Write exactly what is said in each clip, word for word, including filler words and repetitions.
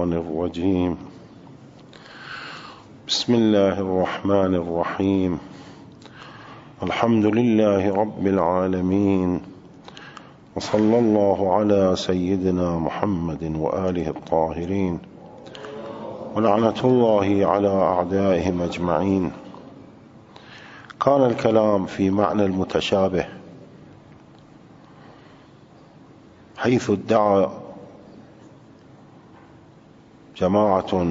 الشيطان الرجيم. بسم الله الرحمن الرحيم. الحمد لله رب العالمين، وصلى الله على سيدنا محمد وآله الطاهرين، ولعنة الله على أعدائهم أجمعين. كان الكلام في معنى المتشابه، حيث ادعى جماعة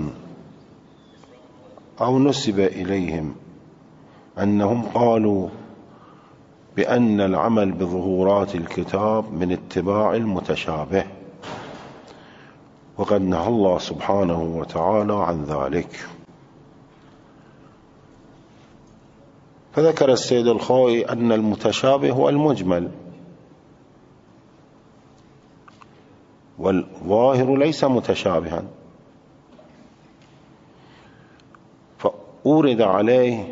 أو نسب إليهم أنهم قالوا بأن العمل بظهورات الكتاب من اتباع المتشابه، وقد نهى الله سبحانه وتعالى عن ذلك. فذكر السيد الخوئي أن المتشابه هو المجمل، والظاهر ليس متشابها، فأورد عليه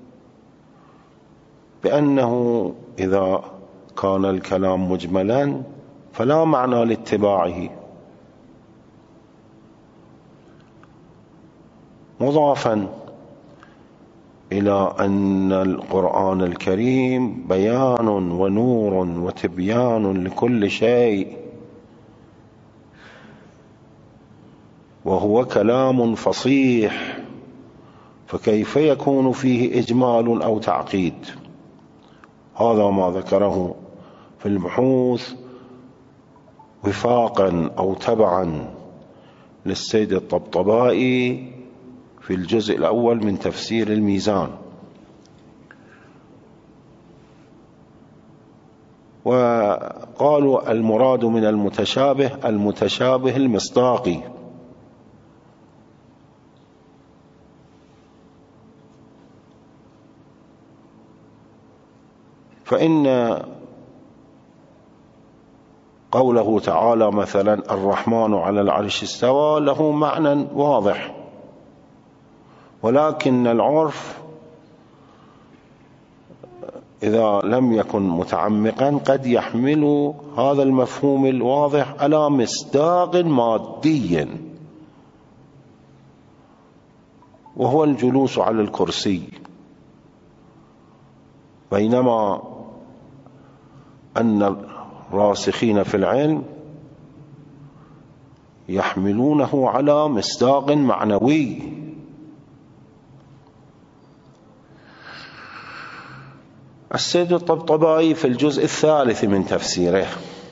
بأنه إذا كان الكلام مجملا فلا معنى لاتباعه، مضافا إلى أن القرآن الكريم بيان ونور وتبيان لكل شيء، وهو كلام فصيح، فكيف يكون فيه إجمال أو تعقيد؟ هذا ما ذكره في البحوث وفاقا أو تبعا للسيد الطبطبائي في الجزء الأول من تفسير الميزان. وقالوا المراد من المتشابه المتشابه المصداقي، فإن قوله تعالى مثلا الرحمن على العرش استوى له معنى واضح، ولكن العرف إذا لم يكن متعمقا قد يحمل هذا المفهوم الواضح على مصداق مادي، وهو الجلوس على الكرسي، بينما أن الراسخين في العلم يحملونه على مصداق معنوي. السيد الطبطبائي في الجزء الثالث من تفسيره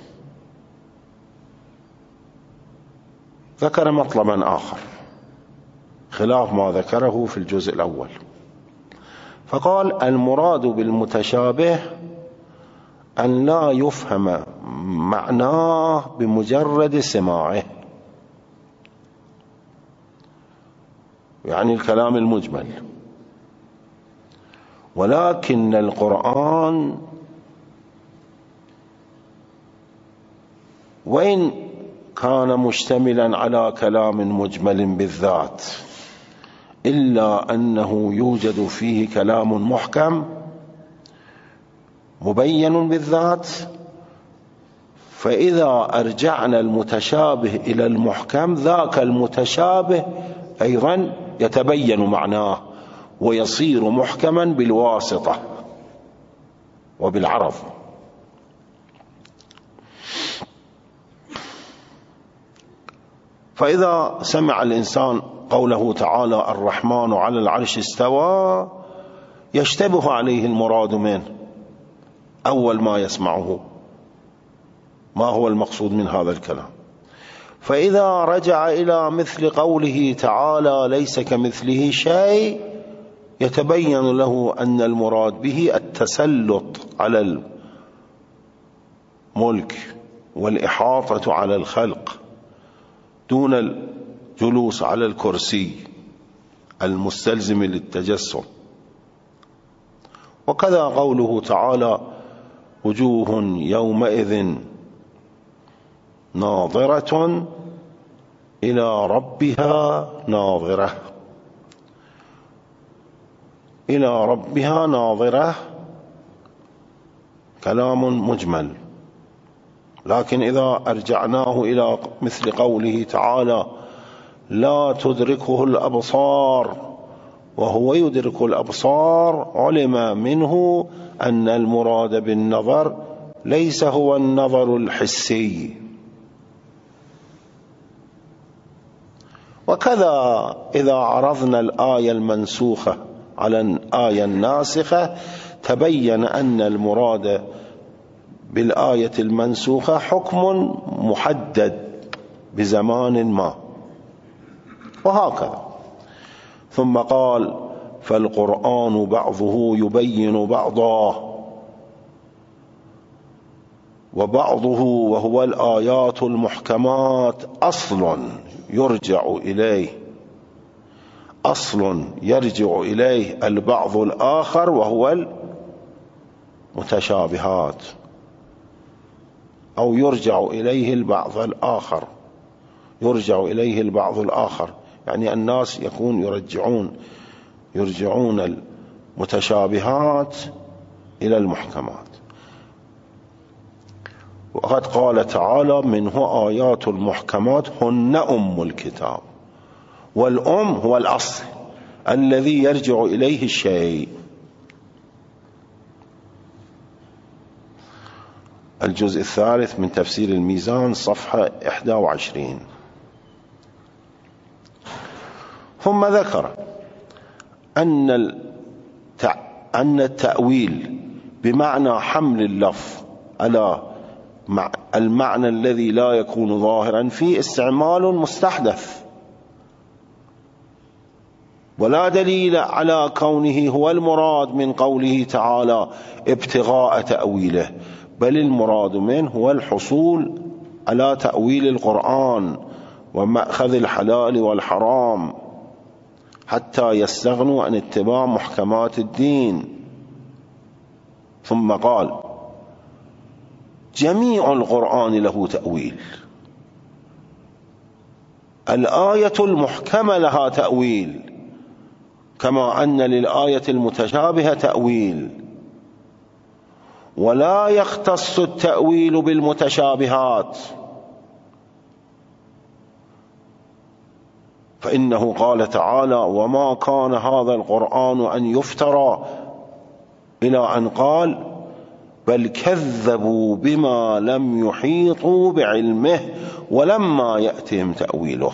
ذكر مطلبا آخر خلاف ما ذكره في الجزء الأول، فقال المراد بالمتشابه أن لا يفهم معناه بمجرد سماعه، يعني الكلام المجمل، ولكن القرآن وإن كان مشتملا على كلام مجمل بالذات، إلا أنه يوجد فيه كلام محكم مبين بالذات، فإذا أرجعنا المتشابه إلى المحكم ذاك المتشابه أيضا يتبين معناه ويصير محكما بالواسطة وبالعرض. فإذا سمع الإنسان قوله تعالى الرحمن على العرش استوى يشتبه عليه المراد منه أول ما يسمعه، ما هو المقصود من هذا الكلام؟ فإذا رجع إلى مثل قوله تعالى ليس كمثله شيء يتبين له أن المراد به التسلط على الملك والإحاطة على الخلق دون الجلوس على الكرسي المستلزم للتجسم. وكذا قوله تعالى وجوه يومئذ ناظرة إلى ربها ناظرة، إلى ربها ناظرة كلام مجمل، لكن إذا أرجعناه إلى مثل قوله تعالى لا تدركه الأبصار وهو يدرك الأبصار، علم منه أن المراد بالنظر ليس هو النظر الحسي. وكذا إذا عرضنا الآية المنسوخة على الآية الناسخة تبين أن المراد بالآية المنسوخة حكم محدد بزمان ما، وهكذا. ثم قال: فالقرآن بعضه يبين بعضا، وبعضه وهو الآيات المحكمات أصل يرجع إليه أصل يرجع إليه البعض الآخر وهو المتشابهات، أو يرجع إليه البعض الآخر يرجع إليه البعض الآخر يعني الناس يكون يرجعون يرجعون المتشابهات إلى المحكمات. وقد قال تعالى: منه آيات المحكمات هن أم الكتاب. والأم هو الأصل الذي يرجع إليه الشيء. الجزء الثالث من تفسير الميزان صفحة إحدى وعشرين. ثم ذكر أن أن التأويل بمعنى حمل اللفظ على المعنى الذي لا يكون ظاهرا فيه استعمال مستحدث، ولا دليل على كونه هو المراد من قوله تعالى ابتغاء تأويله، بل المراد منه هو الحصول على تأويل القرآن ومأخذ الحلال والحرام حتى يستغنوا عن اتباع محكمات الدين. ثم قال: جميع القرآن له تأويل. الآية المحكمة لها تأويل، كما أن للآية المتشابهة تأويل، ولا يختص التأويل بالمتشابهات، فإنه قال تعالى: وما كان هذا القرآن أن يفترى، إلى أن قال: بل كذبوا بما لم يحيطوا بعلمه ولما يأتهم تأويله.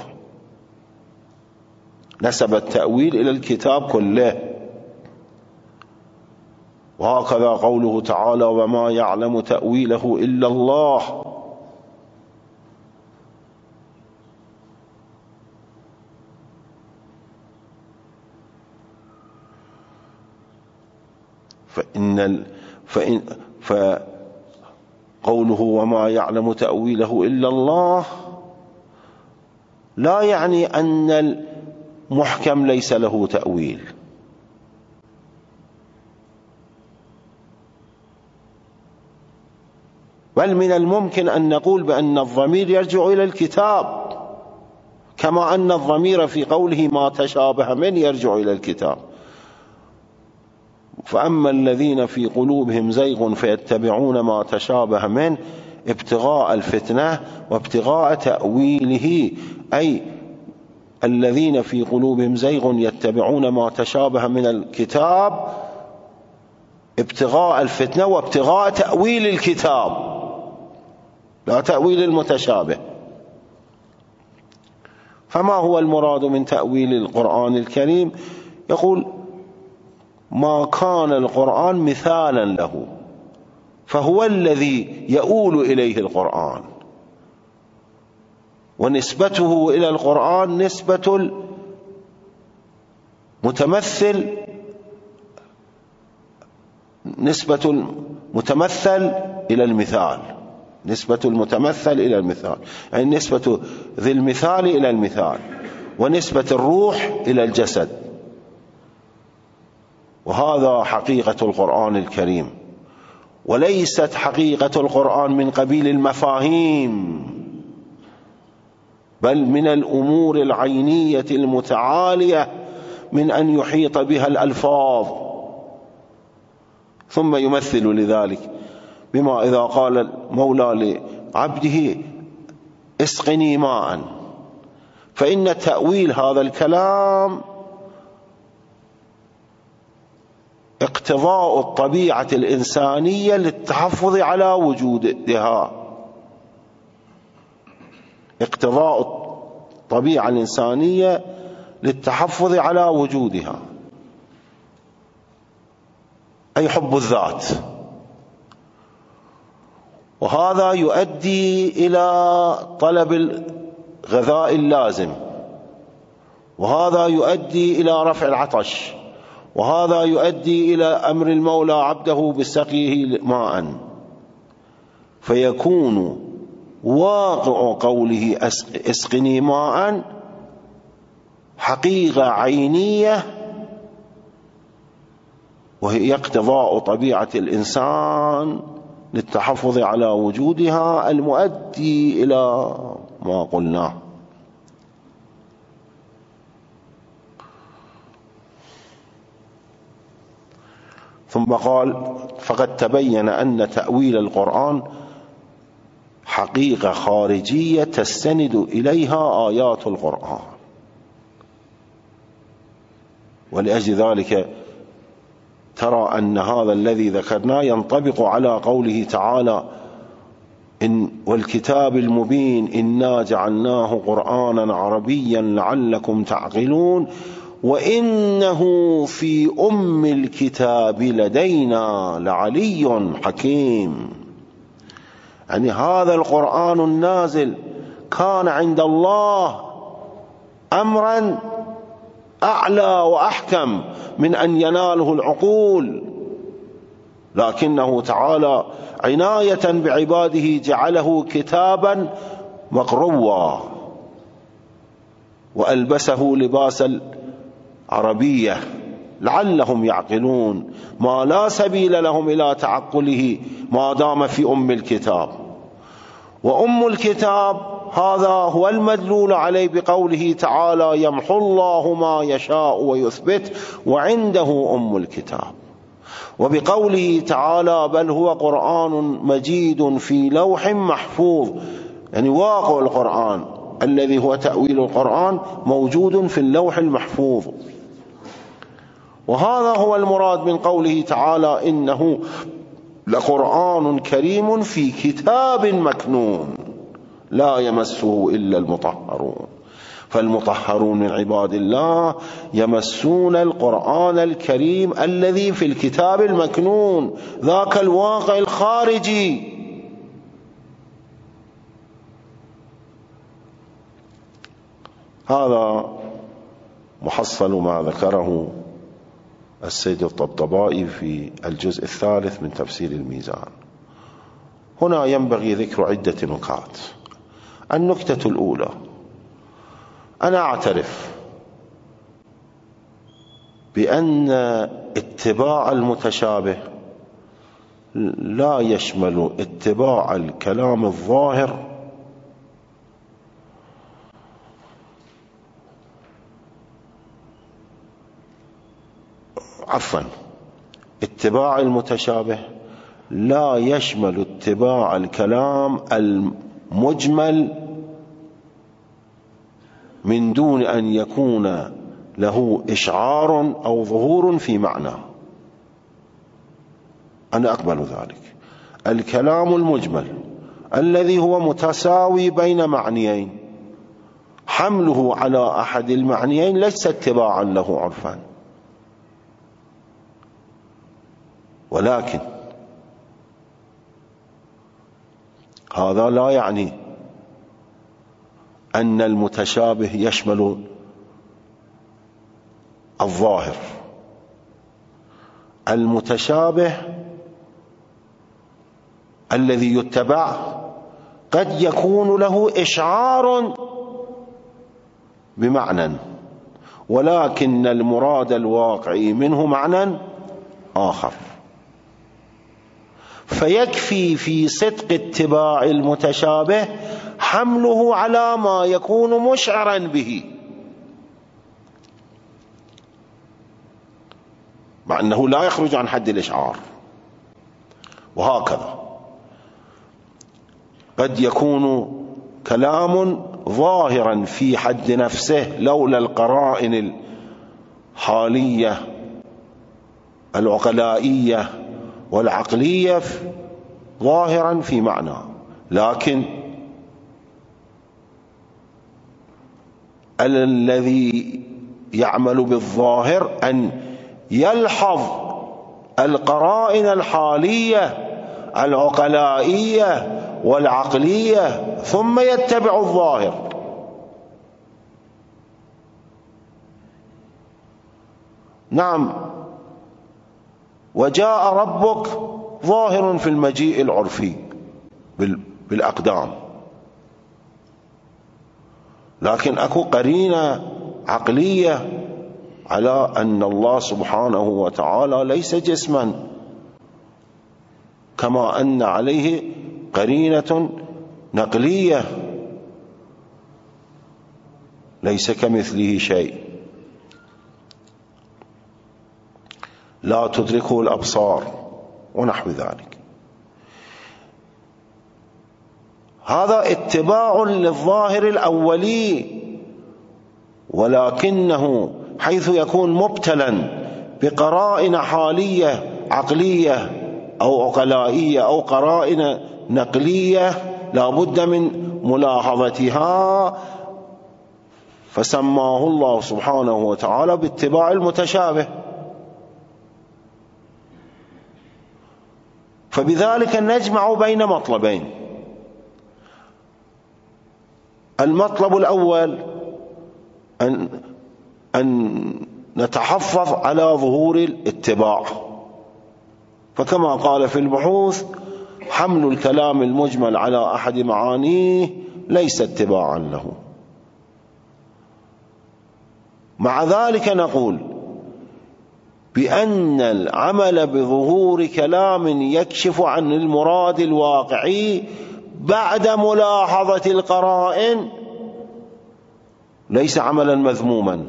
نسب التأويل إلى الكتاب كله. وهكذا قوله تعالى: وما يعلم تأويله إلا الله. فإن ال... فإن... فقوله وما يعلم تأويله إلا الله لا يعني أن المحكم ليس له تأويل، بل من الممكن أن نقول بأن الضمير يرجع إلى الكتاب، كما أن الضمير في قوله ما تشابه من يرجع إلى الكتاب. فأما الذين في قلوبهم زيغ فيتبعون ما تشابه منه ابتغاء الفتنة وابتغاء تأويله، أي الذين في قلوبهم زيغ يتبعون ما تشابه من الكتاب ابتغاء الفتنة وابتغاء تأويل الكتاب، لا تأويل المتشابه. فما هو المراد من تأويل القرآن الكريم؟ يقول: ما كان القرآن مثالا له، فهو الذي يؤول إليه القرآن، ونسبته إلى القرآن نسبة المتمثل نسبة المتمثل إلى المثال نسبة المتمثل إلى المثال يعني نسبة ذي المثال إلى المثال، ونسبة الروح إلى الجسد. وهذا حقيقة القرآن الكريم، وليست حقيقة القرآن من قبيل المفاهيم، بل من الأمور العينية المتعالية من أن يحيط بها الألفاظ. ثم يمثل لذلك بما إذا قال المولى لعبده اسقني ماء، فإن تأويل هذا الكلام اقتضاء الطبيعة الإنسانية للتحفظ على وجودها، اقتضاء الطبيعة الإنسانية للتحفظ على وجودها، أي حب الذات، وهذا يؤدي إلى طلب الغذاء اللازم، وهذا يؤدي إلى رفع العطش، وهذا يؤدي إلى أمر المولى عبده بسقيه ماء، فيكون واقع قوله اسقني ماء حقيقة عينية، وهي اقتضاء طبيعة الإنسان للتحفظ على وجودها المؤدي إلى ما قلناه. ثم قال فقد تبين أن تأويل القرآن حقيقة خارجية تستند إليها آيات القرآن، ولأجل ذلك ترى أن هذا الذي ذكرناه ينطبق على قوله تعالى إن والكتاب المبين إنا جعلناه قرآنا عربيا لعلكم تعقلون وإنه في أم الكتاب لدينا لعلي حكيم. يعني هذا القرآن النازل كان عند الله أمرا أعلى وأحكم من أن يناله العقول، لكنه تعالى عناية بعباده جعله كتابا مقروا وألبسه لباس العربية لعلهم يعقلون، ما لا سبيل لهم إلى تعقله ما دام في أم الكتاب. وأم الكتاب هذا هو المدلول عليه بقوله تعالى يمحو الله ما يشاء ويثبت وعنده أم الكتاب، وبقوله تعالى بل هو قرآن مجيد في لوح محفوظ، يعني واقع القرآن الذي هو تأويل القرآن موجود في اللوح المحفوظ. وهذا هو المراد من قوله تعالى إنه لقرآن كريم في كتاب مكنون لا يمسه إلا المطهرون. فالمطهرون من عباد الله يمسون القرآن الكريم الذي في الكتاب المكنون، ذاك الواقع الخارجي. هذا محصل ما ذكره السيد الطبطبائي في الجزء الثالث من تفسير الميزان. هنا ينبغي ذكر عدة نكات. النكتة الأولى، أنا أعترف بأن اتباع المتشابه لا يشمل اتباع الكلام الظاهر عفوا اتباع المتشابه لا يشمل اتباع الكلام المجمل من دون أن يكون له إشعار أو ظهور في معنى. أنا أقبل ذلك. الكلام المجمل الذي هو متساوي بين معنيين حمله على أحد المعنيين ليس اتباعا له عرفا، ولكن هذا لا يعني أن المتشابه يشمل الظاهر. المتشابه الذي يتبع قد يكون له إشعار بمعنى، ولكن المراد الواقعي منه معنى آخر، فيكفي في صدق اتباع المتشابه حمله على ما يكون مشعرا به، مع أنه لا يخرج عن حد الإشعار. وهكذا قد يكون كلام ظاهرا في حد نفسه لولا القرائن الحالية العقلائية والعقلية ظاهرا في معنى، لكن الذي يعمل بالظاهر أن يلحظ القرائن الحالية العقلائية والعقلية ثم يتبع الظاهر. نعم، وجاء ربك ظاهر في المجيء العرفي بالأقدام، لكن أكو قرينة عقلية على أن الله سبحانه وتعالى ليس جسما، كما أن عليه قرينة نقلية ليس كمثله شيء، لا تدركه الأبصار ونحو ذلك. هذا اتباع للظاهر الأولي، ولكنه حيث يكون مبتلا بقرائن حالية عقلية أو عقلائية أو قرائن نقلية لا بد من ملاحظتها، فسماه الله سبحانه وتعالى باتباع المتشابه. فبذلك نجمع بين مطلبين: المطلب الأول أن أن نتحفظ على ظهور الاتباع، فكما قال في البحوث: حمل الكلام المجمل على أحد معانيه ليس اتباعا له. مع ذلك نقول بأن العمل بظهور كلام يكشف عن المراد الواقعي بعد ملاحظة القرائن ليس عملا مذموما،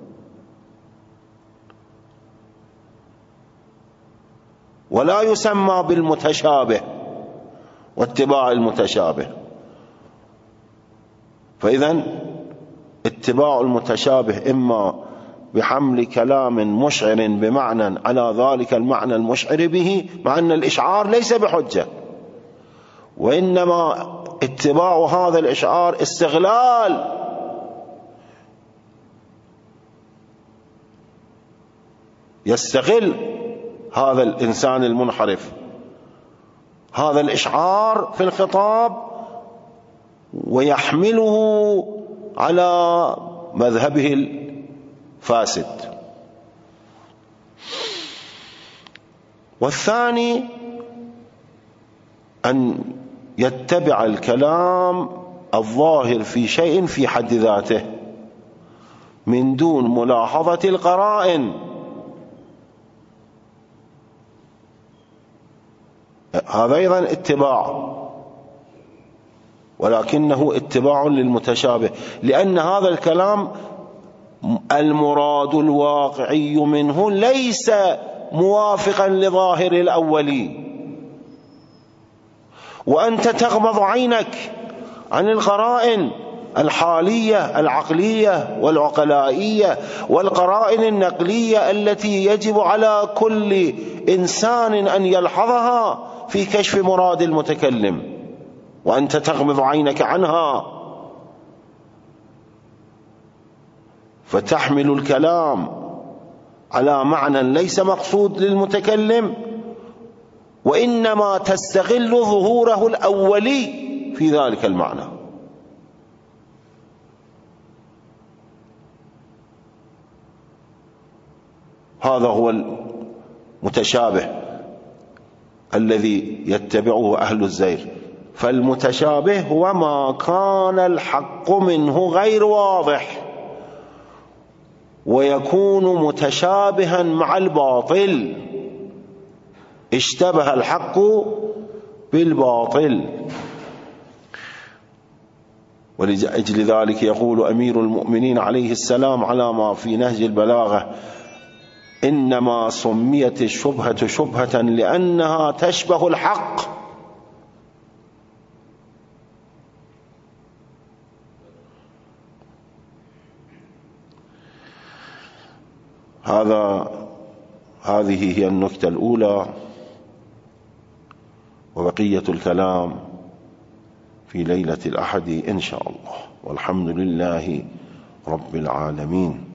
ولا يسمى بالمتشابه واتباع المتشابه. فإذن اتباع المتشابه إما بحمل كلام مشعر بمعنى على ذلك المعنى المشعر به، مع أن الإشعار ليس بحجة، وإنما اتباع هذا الإشعار استغلال يستغل هذا الإنسان المنحرف هذا الإشعار في الخطاب ويحمله على مذهبه الفاسد. والثاني أن يتبع الكلام الظاهر في شيء في حد ذاته من دون ملاحظة القرائن، هذا أيضا اتباع، ولكنه اتباع للمتشابه، لأن هذا الكلام المراد الواقعي منه ليس موافقا لظاهر الأولي، وأنت تغمض عينك عن القرائن الحالية العقلية والعقلائية والقرائن النقلية التي يجب على كل إنسان أن يلحظها في كشف مراد المتكلم، وأنت تغمض عينك عنها، فتحمل الكلام على معنى ليس مقصود للمتكلم، وإنما تستغل ظهوره الأولي في ذلك المعنى. هذا هو المتشابه الذي يتبعه أهل الزيغ. فالمتشابه هو ما كان الحق منه غير واضح ويكون متشابها مع الباطل، اشتبه الحق بالباطل. ولأجل ذلك يقول أمير المؤمنين عليه السلام على ما في نهج البلاغة: إنما سميت الشبهة شبهة لأنها تشبه الحق. هذا هذه هي النكتة الأولى، وبقية الكلام في ليلة الأحد إن شاء الله، والحمد لله رب العالمين.